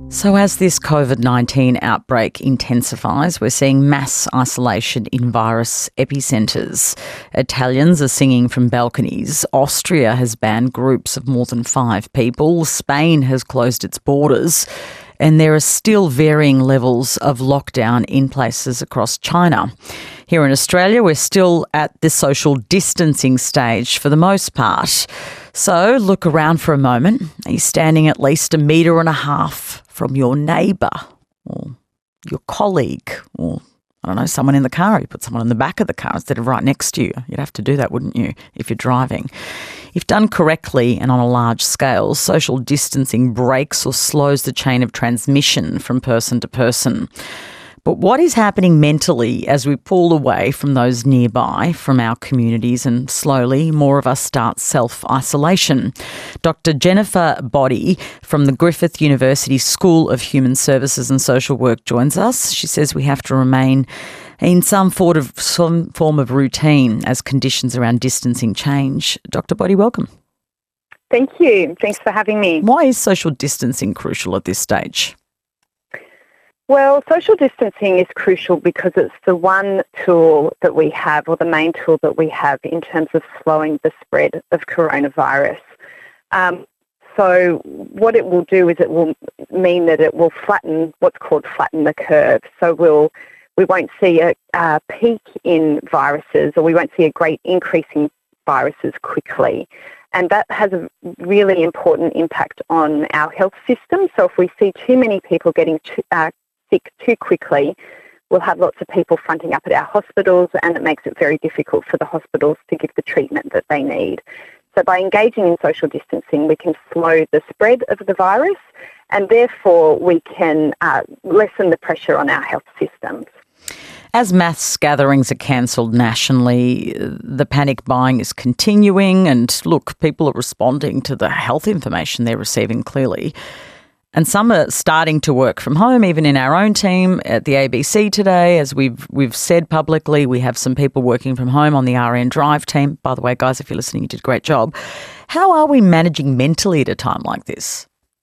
So as this COVID-19 outbreak intensifies, we're seeing mass isolation in virus epicentres. Italians are singing from balconies. Austria has banned groups of more than 5 people. Spain has closed its borders. And there are still varying levels of lockdown in places across China. Here in Australia, we're still at the social distancing stage for the most part. So look around for a moment. Are you standing at least 1.5 metres from your neighbour or your colleague or, I don't know, someone in the car? You put someone in the back of the car instead of right next to you. You'd have to do that, wouldn't you, if you're driving? If done correctly and on a large scale, social distancing breaks or slows the chain of transmission from person to person. But what is happening mentally as we pull away from those nearby, from our communities, and slowly more of us start self-isolation? Dr. Jennifer Boddy from the Griffith University School of Human Services and Social Work joins us. She says we have to remain in some form of routine as conditions around distancing change. Dr. Boddy, welcome. Thank you. Thanks for having me. Why is social distancing crucial at this stage? Well, social distancing is crucial because it's the one tool that we have, or the main tool that we have in terms of slowing the spread of coronavirus. So what it will do is it will mean that it will flatten the curve. So we won't see a peak in viruses, or we won't see a great increase in viruses quickly. And that has a really important impact on our health system. So if we see too many people getting sick too quickly, we'll have lots of people fronting up at our hospitals, and it makes it very difficult for the hospitals to give the treatment that they need. So by engaging in social distancing, we can slow the spread of the virus, and therefore we can lessen the pressure on our health systems. As mass gatherings are cancelled nationally, the panic buying is continuing, and look, people are responding to the health information they're receiving clearly. And some are starting to work from home, even in our own team at the ABC today. As we've said publicly, we have some people working from home on the RN Drive team. By the way, guys, if you're listening, you did a great job. How are we managing mentally at a time like this?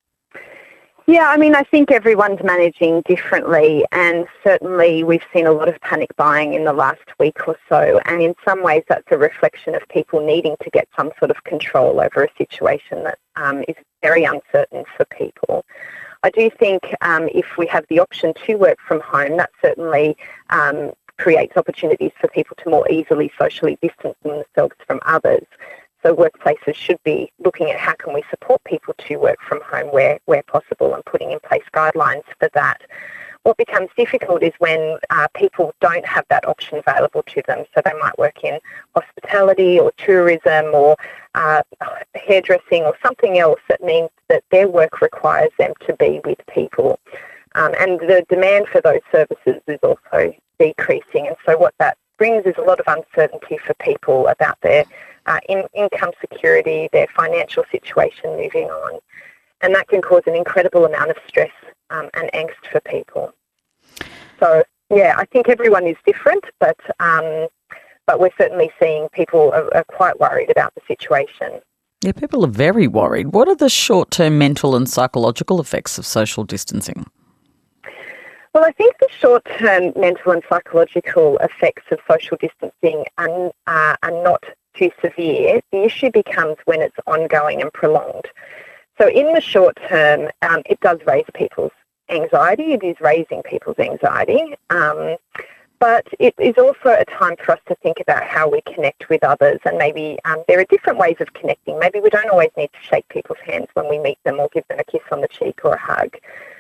Yeah, I think everyone's managing differently, and certainly we've seen a lot of panic buying in the last week or so, and in some ways that's a reflection of people needing to get some sort of control over a situation that is very uncertain for people. I do think if we have the option to work from home, that certainly creates opportunities for people to more easily socially distance themselves from others. So workplaces should be looking at how can we support people to work from home where possible, and putting in place guidelines for that. What becomes difficult is when people don't have that option available to them. So they might work in hospitality or tourism or hairdressing or something else that means that their work requires them to be with people. And the demand for those services is also decreasing. And so what that brings is a lot of uncertainty for people about their income security, their financial situation moving on. And that can cause an incredible amount of stress and angst for people. So, yeah, I think everyone is different, but we're certainly seeing people are quite worried about the situation. Yeah, people are very worried. What are the short-term mental and psychological effects of social distancing? Well, I think the short-term mental and psychological effects of social distancing are not too severe. The issue becomes when it's ongoing and prolonged. So in the short term, it does raise people's anxiety. It is raising people's anxiety. But it is also a time for us to think about how we connect with others, and maybe there are different ways of connecting. Maybe we don't always need to shake people's hands when we meet them or give them a kiss on the cheek or a hug.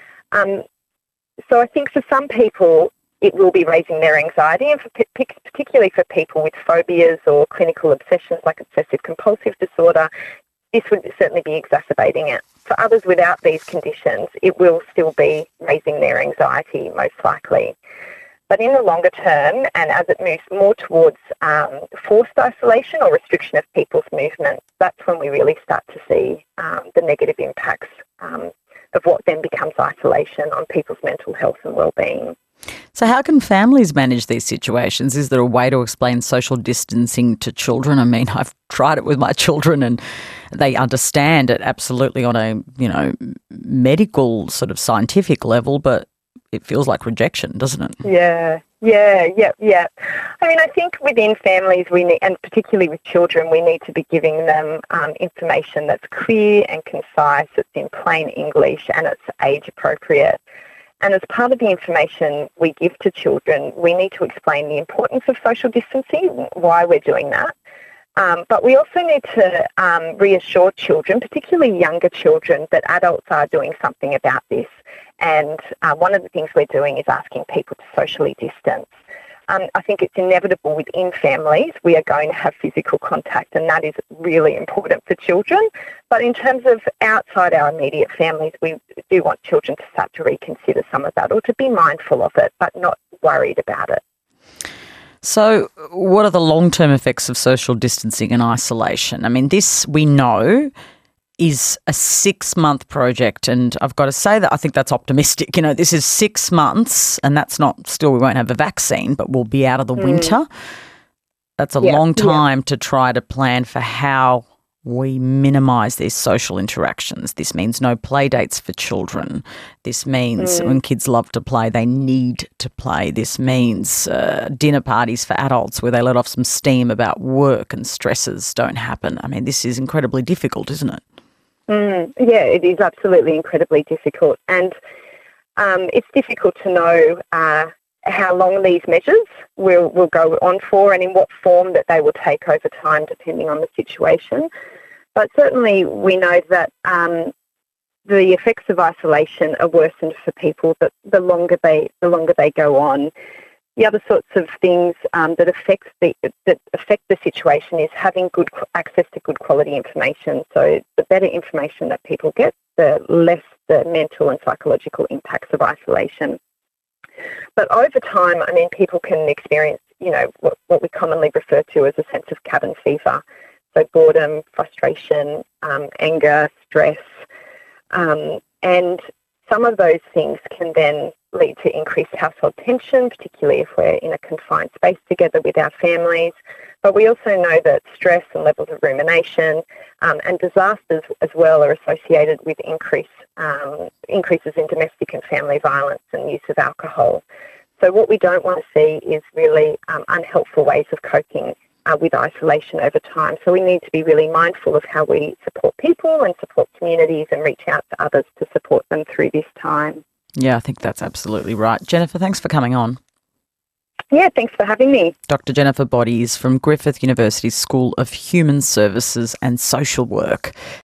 So I think for some people, it will be raising their anxiety, and particularly for people with phobias or clinical obsessions like obsessive compulsive disorder, this would certainly be exacerbating it. For others without these conditions, it will still be raising their anxiety, most likely. But in the longer term, and as it moves more towards forced isolation or restriction of people's movement, that's when we really start to see the negative impacts of what then becomes isolation on people's mental health and well-being. So how can families manage these situations? Is there a way to explain social distancing to children? I mean, I've tried it with my children and they understand it absolutely on a, medical sort of scientific level, but it feels like rejection, doesn't it? Yeah. I mean, I think within families we need, and particularly with children, we need to be giving them information that's clear and concise, it's in plain English and it's age appropriate. And as part of the information we give to children, we need to explain the importance of social distancing, why we're doing that. But we also need to reassure children, particularly younger children, that adults are doing something about this. And one of the things we're doing is asking people to socially distance. I think it's inevitable within families we are going to have physical contact, and that is really important for children. But in terms of outside our immediate families, we do want children to start to reconsider some of that or to be mindful of it, but not worried about it. So what are the long-term effects of social distancing and isolation? I mean, this we know is a 6-month project, and I've got to say that I think that's optimistic. This is 6 months, and that's not, still we won't have a vaccine, but we'll be out of the winter. That's a long time to try to plan for how we minimise these social interactions. This means no play dates for children. This means when kids love to play, they need to play. This means dinner parties for adults where they let off some steam about work and stresses don't happen. I mean, this is incredibly difficult, isn't it? Yeah, it is absolutely incredibly difficult. And it's difficult to know how long these measures will go on for and in what form that they will take over time depending on the situation. But certainly we know that the effects of isolation are worsened for people the longer they go on. The other sorts of things that affect the situation is having good access to good quality information. So the better information that people get, the less the mental and psychological impacts of isolation. But over time, I mean, people can experience, what we commonly refer to as a sense of cabin fever. So boredom, frustration, anger, stress, and some of those things can then lead to increased household tension, particularly if we're in a confined space together with our families. But we also know that stress and levels of rumination and disasters as well are associated with increases in domestic and family violence and use of alcohol. So what we don't want to see is really unhelpful ways of coping with isolation over time. So we need to be really mindful of how we support people and support communities and reach out to others to support them through this time. Yeah, I think that's absolutely right. Jennifer, thanks for coming on. Yeah, thanks for having me. Dr. Jennifer Body is from Griffith University's School of Human Services and Social Work.